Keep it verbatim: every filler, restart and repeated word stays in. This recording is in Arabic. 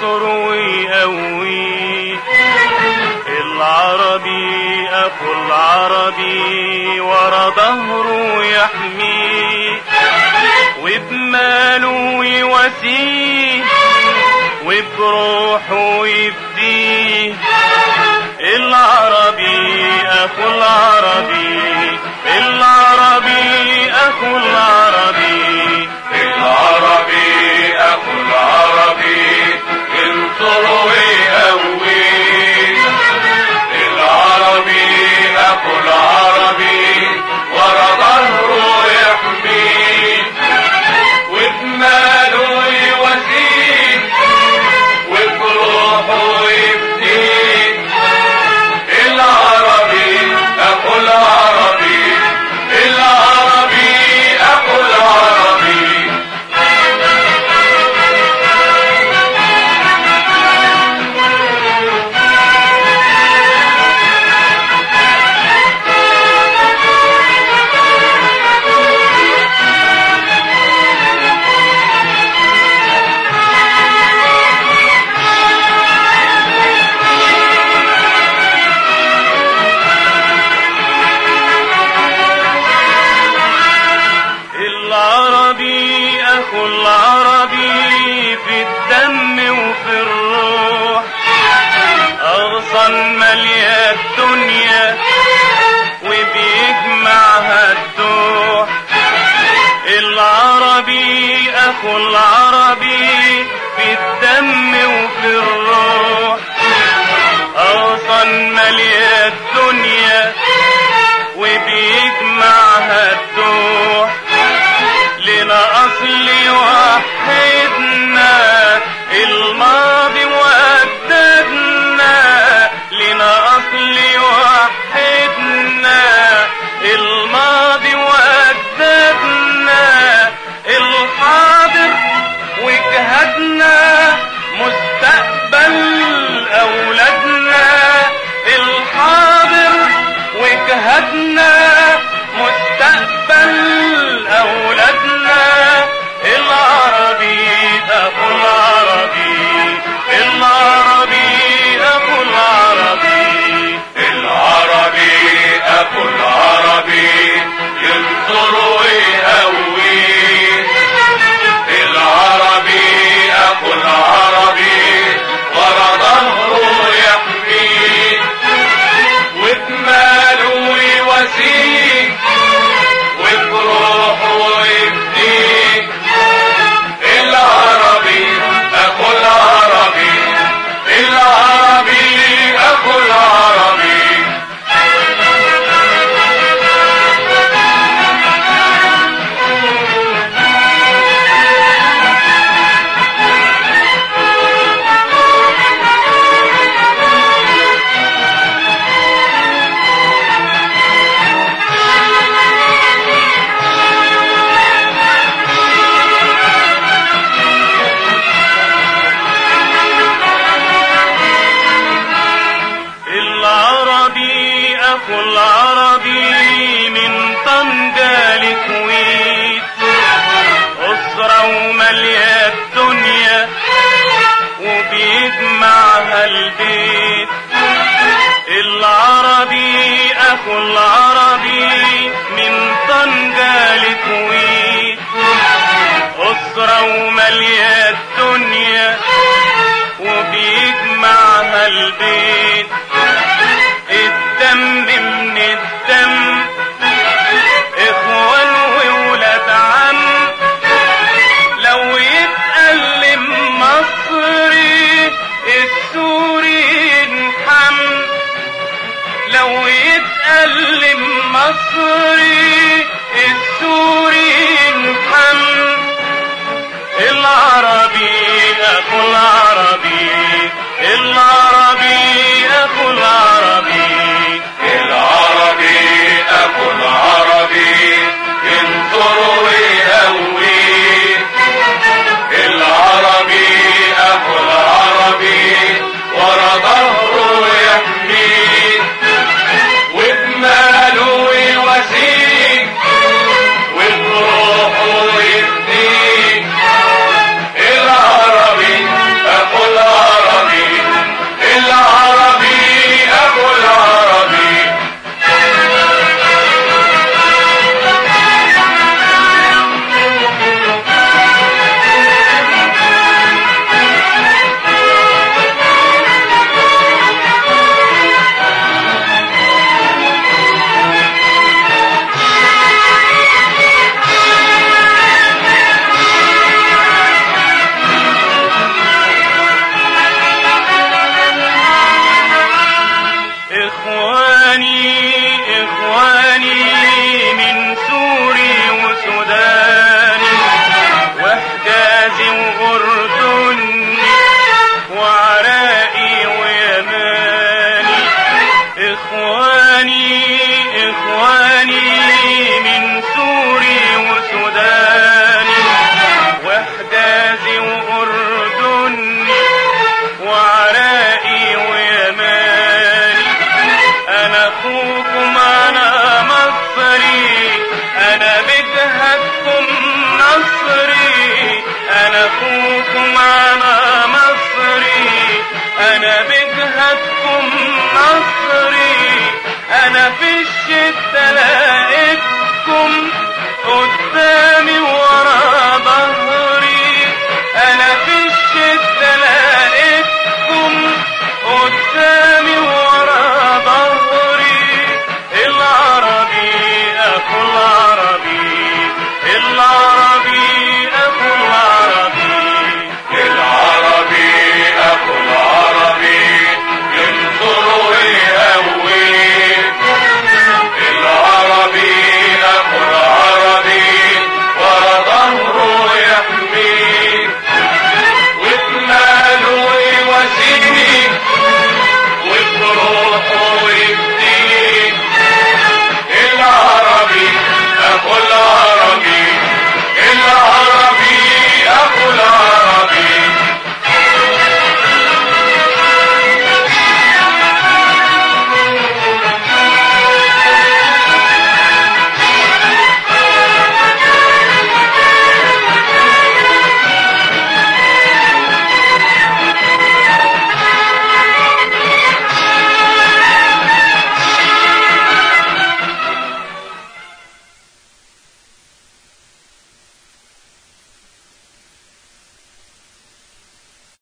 ينصر ويقوي. العربي اخو العربي ورا ظهره يحميه، وبماله يواسيه، وبروحه يفديه. العربي اخو العربي، العربي اخو العربي، العربي اخو العربي ينصر ويقوي. العربي اخو العربي ورا ظهره يحميه، وبماله يواسيه، وبروحه يفديه. العربي اخو العربي، العربي اخو العربي. العربي اخو العربي في الدم وفي الروح، اغصن مالية الدنيا وبيجمعها الدوح. العربي اخو العربي في الدم وفي الروح، اغصن مالية الدنيا وبيجمعها الدوح. لنا اصل وحدنا الماضي واجدادنا، لنا اصل وحدنا الماضي واجدادنا. الحاضر وجهدنا مستقبل اولادنا، الحاضر وجهدنا مستقبل اولادنا. العربي اخو العربي، العربي اخو العربي، العربي اخو العربي ينصر ويقوي. العربي اخو العربي ورا ظهره يحميه، وبماله يواسيه، وبروحه يفديه. العربي اخو العربي، العربي اخو العربي. العربي اخو العربي من طنجة لكويت، اسرة ومالية الدنيا وبيجمعها البيت. العربي اخو العربي من طنجة لكويت، اسرة ومالية الدنيا وبيجمعها البيت. الدم من الدم اخوان وولاد عم، لو يتألم مصري السوري ينحم، لو يتألم مصري السوري ينحم. العربي اخو العربي، العربي اخو العربي، العربي اخو العربي ينصر ويقوي. العربي اخو العربي ورا ظهره يحميه، وبماله يواسيه، وبروحه يفديه. العربي اخو العربي، الود